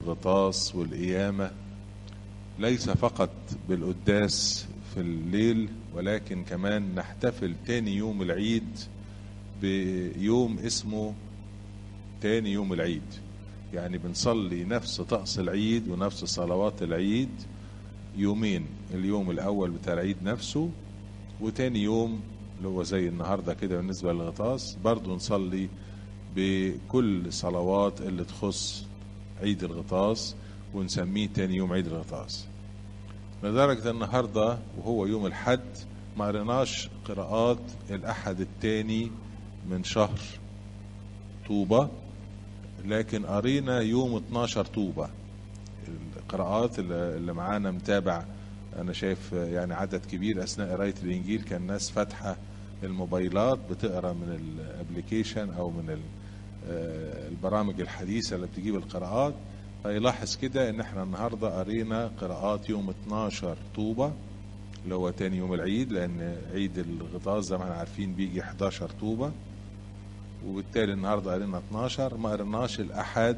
الغطاس والقيامة ليس فقط بالقداس في الليل، ولكن كمان نحتفل تاني يوم العيد بيوم اسمه تاني يوم العيد. يعني بنصلي نفس طقس العيد ونفس صلوات العيد يومين، اليوم الأول بتاع العيد نفسه، وتاني يوم اللي هو زي النهاردة كده بالنسبة للغطاس برضو نصلي بكل صلوات اللي تخص عيد الغطاس، ونسميه تاني يوم عيد الغطاس. لدرجة النهاردة وهو يوم الحد ما قريناش قراءات الأحد التاني من شهر طوبة، لكن قرينا يوم 12 طوبة. القراءات اللي معانا متابع، أنا شايف يعني عدد كبير أثناء قراية الإنجيل كان ناس فاتحة الموبايلات بتقرأ من الابليكيشن أو من البرامج الحديثة اللي بتجيب القراءات، فيلاحظ كده ان احنا النهاردة قرينا قراءات يوم 12 طوبة اللي هو تاني يوم العيد، لان عيد الغطاس زي ما احنا عارفين بيجي 11 طوبة، وبالتالي النهاردة قرينا 12. ما قريناش الأحد،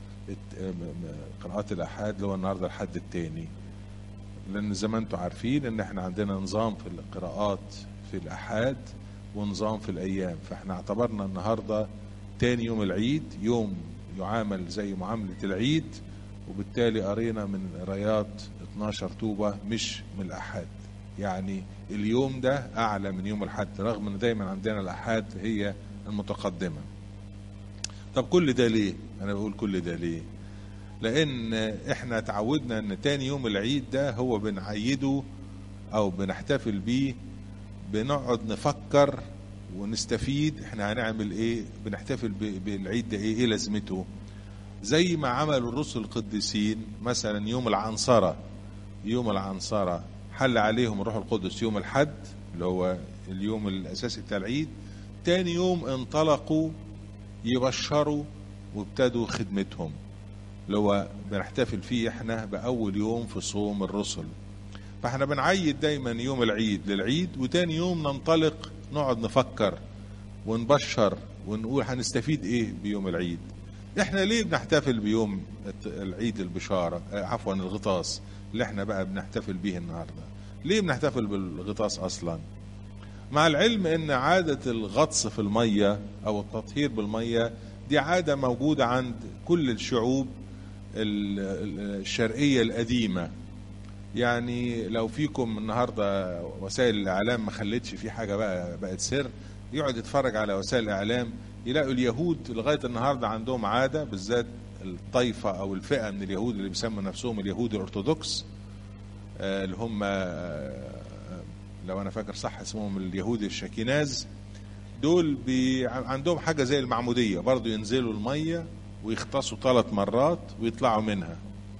قراءات الأحد اللي هو النهاردة الحد التاني، لان زي ما انتم عارفين ان احنا عندنا نظام في القراءات في الأحد ونظام في الأيام، فاحنا اعتبرنا النهاردة تاني يوم العيد يوم يعامل زي معاملة العيد، وبالتالي قرينا من قرايات 12 طوبة مش من الأحد. يعني اليوم ده أعلى من يوم الحد، رغم أن دايما عندنا الأحد هي المتقدمة. طب كل ده ليه؟ أنا بقول كل ده ليه؟ لأن إحنا تعودنا أن تاني يوم العيد ده هو بنعيده أو بنحتفل بيه، بنقعد نفكر ونستفيد احنا هنعمل ايه، بنحتفل بالعيد ده ايه لازمته. زي ما عملوا الرسل القديسين مثلا يوم العنصرة، يوم العنصرة حل عليهم الروح القدس يوم الحد اللي هو اليوم الاساسي بتاع العيد، تاني يوم انطلقوا يبشروا وابتدوا خدمتهم، اللي هو بنحتفل فيه احنا باول يوم في صوم الرسل. فاحنا بنعيد دايما يوم العيد للعيد، وتاني يوم ننطلق نقعد نفكر ونبشر ونقول هنستفيد ايه بيوم العيد. احنا ليه بنحتفل بيوم العيد البشارة عفوا الغطاس اللي احنا بقى بنحتفل بيه النهاردة؟ ليه بنحتفل بالغطاس اصلا؟ مع العلم ان عادة الغطس في المية او التطهير بالمية دي عادة موجودة عند كل الشعوب الشرقية القديمة. يعني لو فيكم النهاردة وسائل الإعلام ما خلتش في حاجة بقت سر، يقعد يتفرج على وسائل الإعلام يلاقوا اليهود لغاية النهاردة عندهم عادة، بالذات الطائفة أو الفئة من اليهود اللي بيسموا نفسهم اليهود الأرثوذكس، اللي هم لو أنا فاكر صح اسمهم اليهود الشاكيناز. دول عندهم حاجة زي المعمودية، برضو ينزلوا المية ويغطسوا 3 مرات ويطلعوا منها.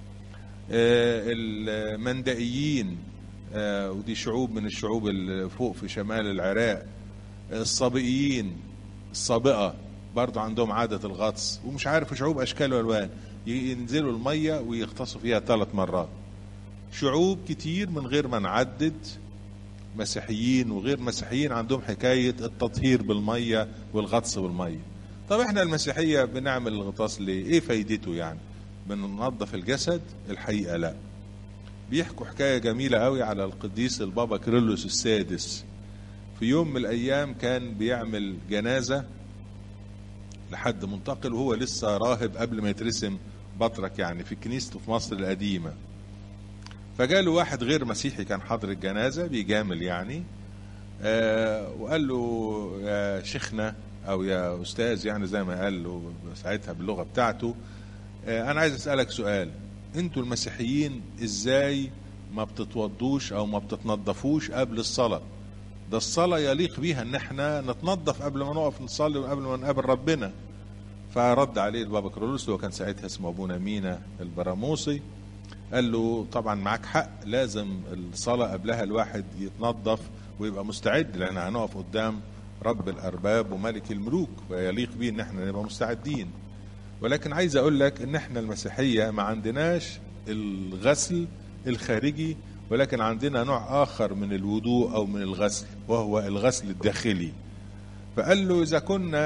المندائيين ودي شعوب من الشعوب اللي فوق في شمال العراق. الصابئيين، الصابئة برضو عندهم عادة الغطس، ومش عارف شعوب أشكال والوان ينزلوا المية ويغطسوا فيها 3 مرات. شعوب كتير من غير ما نعدد، مسيحيين وغير مسيحيين، عندهم حكاية التطهير بالمية والغطس بالمية. طب احنا المسيحية بنعمل الغطاس ليه؟ ايه فايدته يعني؟ بننظف الجسد؟ الحقيقة لا. بيحكوا حكاية جميلة قوي على القديس البابا كيرلس السادس. في يوم من الأيام كان بيعمل جنازة لحد منتقل وهو لسه راهب قبل ما يترسم بطرك يعني في كنيسته في مصر القديمة. فجاله واحد غير مسيحي كان حاضر الجنازة بيجامل يعني، وقال له يا شيخنا أو يا أستاذ يعني زي ما قال له ساعتها باللغة بتاعته، أنا عايز أسألك سؤال، أنتوا المسيحيين إزاي ما بتتوضوش أو ما بتتنضفوش قبل الصلاة؟ ده الصلاة يليق بيها إن احنا نتنضف قبل ما نقف نصلي وقبل ما نقابل ربنا. فرد عليه البابا كيرلس وكان ساعتها اسمه أبونا مينا البراموسي، قال له طبعا معاك حق، لازم الصلاة قبلها الواحد يتنظف ويبقى مستعد، لأن هنقف قدام رب الأرباب وملك الملوك ويليق بيه إن احنا نبقى مستعدين. ولكن عايز أقول لك إن احنا المسيحية ما عندناش الغسل الخارجي، ولكن عندنا نوع آخر من الوضوء أو من الغسل، وهو الغسل الداخلي. فقال له إذا كنا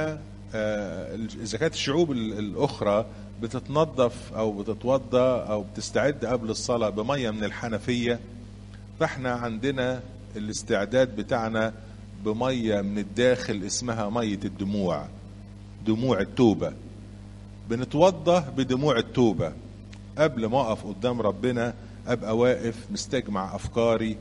إذا كانت الشعوب الأخرى بتتنظف أو بتتوضى أو بتستعد قبل الصلاة بمية من الحنفية، فاحنا عندنا الاستعداد بتاعنا بمية من الداخل اسمها مية الدموع، دموع التوبة. بنتوضى بدموع التوبة. قبل ما أقف قدام ربنا أبقى واقف مستجمع أفكاري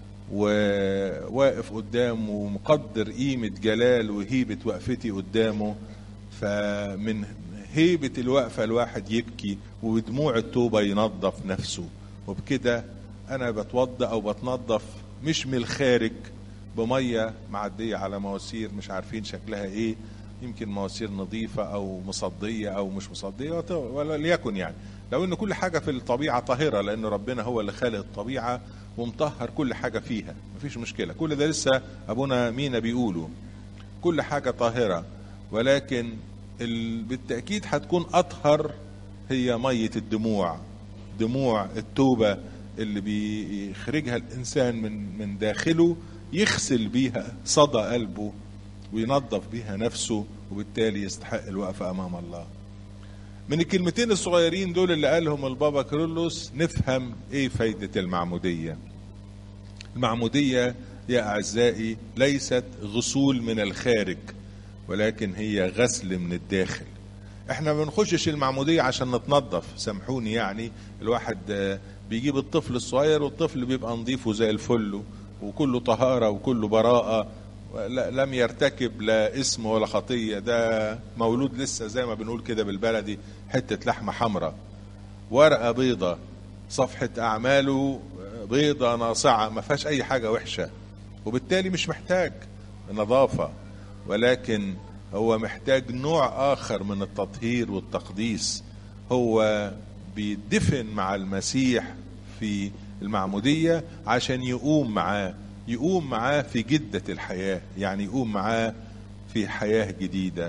وواقف قدامه ومقدر قيمة جلال وهيبة وقفتي قدامه. فمن هيبة الوقفة الواحد يبكي وبدموع التوبة ينظف نفسه. وبكده أنا بتوضى أو بتنظف مش من الخارج بمية معدية على مواسير مش عارفين شكلها إيه، يمكن مواسير نظيفة أو مصدية أو مش مصدية ولا ليكن، يعني لو إن كل حاجة في الطبيعة طاهرة لأن ربنا هو اللي خالق الطبيعة ومطهر كل حاجة فيها، مفيش مشكلة. كل ده لسه أبونا مينا بيقوله كل حاجة طاهرة، ولكن بالتأكيد هتكون أطهر هي مية الدموع، دموع التوبة اللي بيخرجها الإنسان من داخله، يغسل بيها صدى قلبه وينظف بيها نفسه، وبالتالي يستحق الوقفة أمام الله. من الكلمتين الصغيرين دول اللي قالهم البابا كيرلس نفهم ايه فايدة المعمودية. المعمودية يا أعزائي ليست غسول من الخارج، ولكن هي غسل من الداخل. احنا ما بنخشش المعمودية عشان نتنظف، سامحوني، يعني الواحد بيجيب الطفل الصغير والطفل بيبقى نظيفه زي الفل وكله طهارة وكله براءة، لم يرتكب لا اسم ولا خطية، ده مولود لسه زي ما بنقول كده بالبلدي حتة لحمة حمراء، ورقة بيضة، صفحة أعماله بيضة ناصعة ما فيهاش أي حاجة وحشة، وبالتالي مش محتاج نظافة، ولكن هو محتاج نوع آخر من التطهير والتقديس. هو بيدفن مع المسيح في المعمودية عشان يقوم معاه في جدة الحياة، يعني يقوم معاه في حياة جديدة.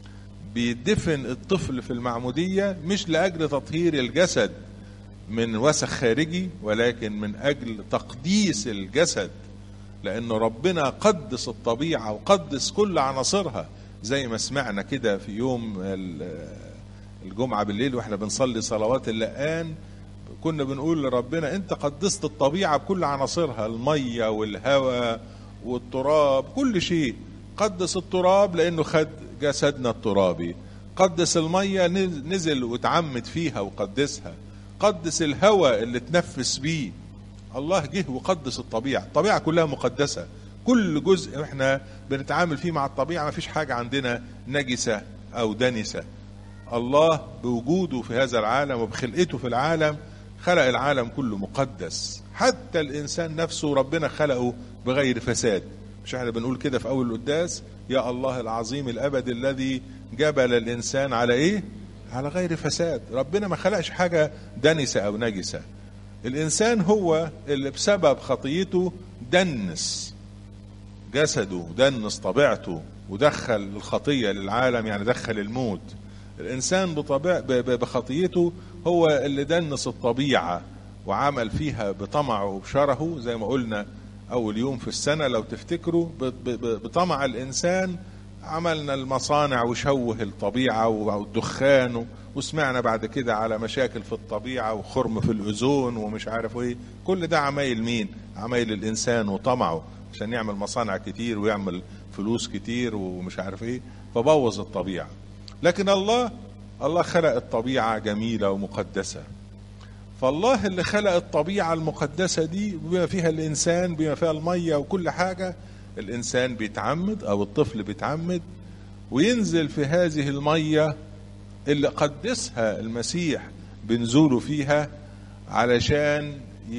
بيدفن الطفل في المعمودية مش لأجل تطهير الجسد من وسخ خارجي، ولكن من أجل تقديس الجسد، لأنه ربنا قدس الطبيعة وقدس كل عناصرها، زي ما سمعنا كده في يوم الجمعة بالليل واحنا بنصلي صلوات اللقان، كنا بنقول لربنا انت قدست الطبيعة بكل عناصرها، المية والهواء والتراب، كل شيء. قدس التراب لانه خد جسدنا الترابي، قدس المية نزل وتعمد فيها وقدسها، قدس الهواء اللي تنفس بيه. الله جه وقدس الطبيعة، الطبيعة كلها مقدسة، كل جزء احنا بنتعامل فيه مع الطبيعة ما فيش حاجة عندنا نجسة او دنسة. الله بوجوده في هذا العالم وبخلقته في العالم خلق العالم كله مقدس، حتى الإنسان نفسه ربنا خلقه بغير فساد. مش احنا بنقول كده في أول القداس يا الله العظيم الأبد الذي جبل الإنسان على إيه؟ على غير فساد. ربنا ما خلقش حاجة دنسة أو نجسة. الإنسان هو اللي بسبب خطيته دنس جسده ودنس طبيعته ودخل الخطية للعالم، يعني دخل الموت. الإنسان بخطيته هو اللي دنس الطبيعة وعمل فيها بطمعه وبشره، زي ما قلنا أول يوم في السنة لو تفتكروا، بطمع الإنسان عملنا المصانع وشوه الطبيعة والدخان، وسمعنا بعد كده على مشاكل في الطبيعة وخرم في الأوزون ومش عارف ايه. كل ده عمايل مين؟ عمايل الإنسان وطمعه عشان يعمل مصانع كتير ويعمل فلوس كتير ومش عارف ايه، فبوظ الطبيعة. لكن الله خلق الطبيعة جميلة ومقدسة. فالله اللي خلق الطبيعة المقدسة دي بما فيها الإنسان، بما فيها المية وكل حاجة، الإنسان بيتعمد أو الطفل بيتعمد وينزل في هذه المية اللي قدسها المسيح بنزوله فيها، علشان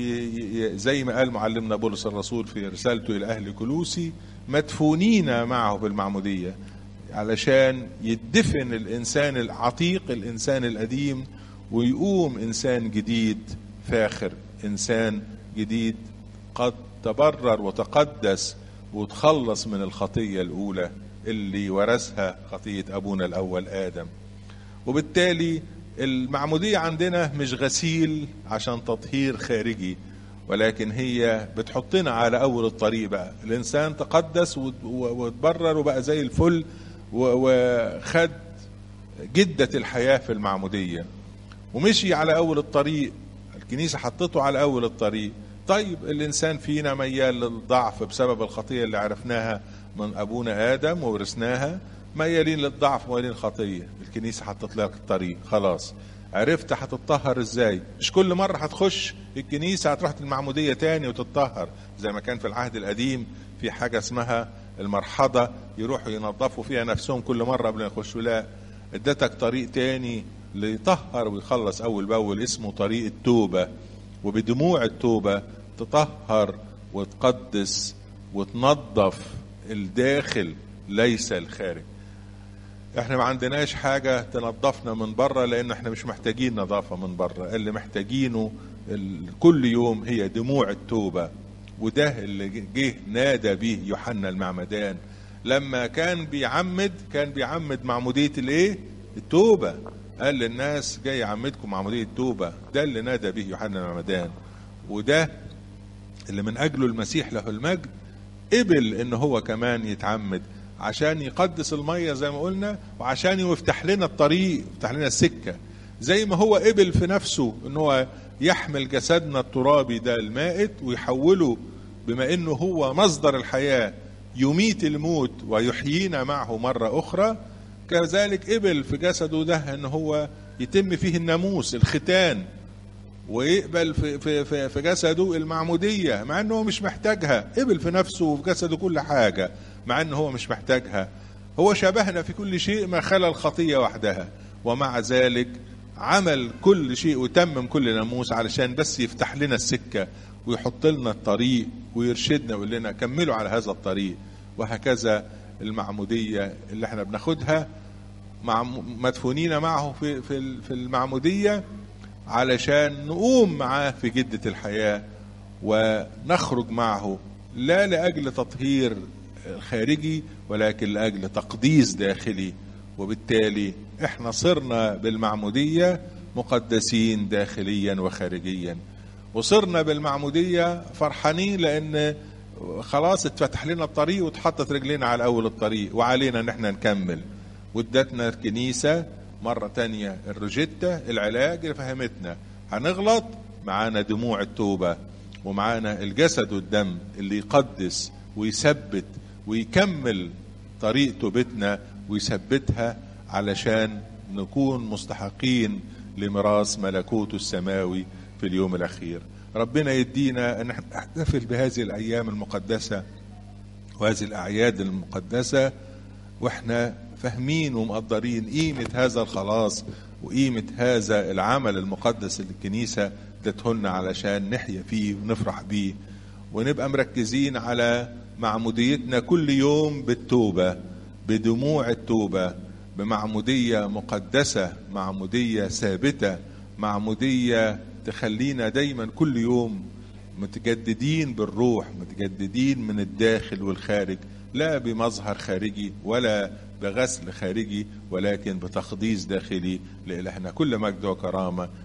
زي ما قال معلمنا بولس الرسول في رسالته إلى أهل كولوسي مدفونين معه بالمعمودية، علشان يدفن الإنسان العتيق الإنسان القديم ويقوم إنسان جديد فاخر، إنسان جديد قد تبرر وتقدس وتخلص من الخطية الأولى اللي ورثها خطية أبونا الأول آدم. وبالتالي المعمودية عندنا مش غسيل عشان تطهير خارجي، ولكن هي بتحطنا على أول الطريق بقى. الإنسان تقدس وتبرر وبقى زي الفل وخد جدة الحياة في المعمودية ومشي على أول الطريق. الكنيسة حطته على أول الطريق. طيب الإنسان فينا ميال للضعف بسبب الخطية اللي عرفناها من أبونا آدم وورثناها، ميالين للضعف وميالين للخطية. الكنيسة حطت لك الطريق، خلاص عرفت هتتطهر ازاي. مش كل مرة هتخش الكنيسة هتروح المعمودية تاني وتتطهر زي ما كان في العهد القديم في حاجة اسمها المرحضة يروحوا ينظفوا فيها نفسهم كل مرة قبل ما يخشوا. لا، ادتك طريق تاني ليطهر ويخلص أول بأول، اسمه طريق التوبة. وبدموع التوبة تطهر وتقدس وتنظف الداخل ليس الخارج. احنا ما عندناش حاجة تنظفنا من بره لان احنا مش محتاجين نظافة من بره. اللي محتاجينه كل يوم هي دموع التوبة. وده اللي جه نادى به يوحنا المعمدان لما كان بيعمد معمودية الايه؟ التوبة. قال للناس جاي يعمدكم معمودية التوبة. ده اللي نادى به يوحنا المعمدان، وده اللي من اجله المسيح له المجد قبل ان هو كمان يتعمد عشان يقدس المية زي ما قلنا، وعشان يفتح لنا الطريق، يفتح لنا السكة. زي ما هو قبل في نفسه ان هو يحمل جسدنا الترابي ده المائت ويحوله بما انه هو مصدر الحياة يميت الموت ويحيينا معه مرة اخرى، كذلك قبل في جسده ده ان هو يتم فيه الناموس الختان، ويقبل في جسده المعمودية مع انه مش محتاجها. قبل في نفسه وفي جسده كل حاجة مع انه هو مش محتاجها. هو شبهنا في كل شيء ما خلا الخطية وحدها، ومع ذلك عمل كل شيء وتمم كل ناموس علشان بس يفتح لنا السكة ويحط لنا الطريق ويرشدنا ويقول لنا كملوا على هذا الطريق. وهكذا المعمودية اللي احنا بناخدها مدفونين معه في المعمودية علشان نقوم معاه في جدة الحياة ونخرج معه لا لأجل تطهير خارجي ولكن لأجل تقديس داخلي. وبالتالي احنا صرنا بالمعمودية مقدسين داخليا وخارجيا، وصرنا بالمعمودية فرحانين لأن خلاص اتفتح لنا الطريق واتحطت رجلنا على أول الطريق وعلينا ان احنا نكمل. وادتنا الكنيسة مرة تانية الروجيتا العلاج اللي فهمتنا هنغلط معانا دموع التوبة، ومعانا الجسد والدم اللي يقدس ويثبت ويكمل طريق توبتنا ويثبتها علشان نكون مستحقين لميراث ملكوته السماوي في اليوم الأخير. ربنا يدينا أن نحتفل بهذه الأيام المقدسة وهذه الأعياد المقدسة وإحنا فاهمين ومقدرين قيمة هذا الخلاص وقيمة هذا العمل المقدس اللي الكنيسة ادتهولنا علشان نحيا فيه ونفرح بيه، ونبقى مركزين على معموديتنا كل يوم بالتوبة، بدموع التوبة، بمعمودية مقدسة، معمودية ثابتة، معمودية تخلينا دايما كل يوم متجددين بالروح، متجددين من الداخل والخارج، لا بمظهر خارجي ولا بغسل خارجي ولكن بتقديس داخلي. لإلهنا كل مجد وكرامة